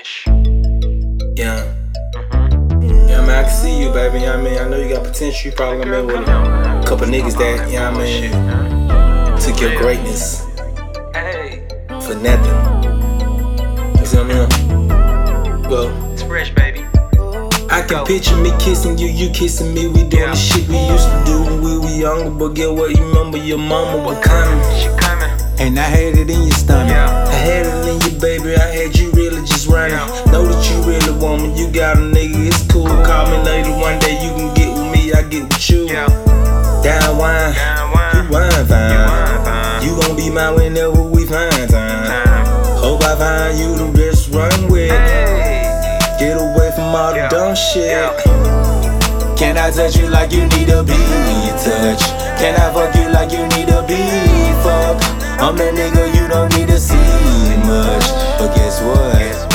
Fresh. Yeah. Yeah, man, I can see you, baby. You know what I mean? I know you got potential. You probably gonna be with a couple niggas that, you know what I mean, took your greatness for nothing. You see what I mean? Well, It's fresh, baby. I can picture me kissing you, you kissing me. We doing the shit we used to do when we were younger. But get what? You remember your mama was coming. She coming. And I had it in your stomach. Yeah. I had it in your baby. I had you really just running. Know that you really want me. You got a nigga, it's cool. Call me later one day. You can get with me. I get with you. Yeah. Down wine. Down You wine. wine fine. wine fine. You gon' be mine whenever we find time. Hope I find you the best run with. Hey. Get away from all the dumb shit. Yeah. Can I touch you like you need to be touched? Can I fuck you like you need to be fucked? I'm that nigga you don't need to see much. But guess what?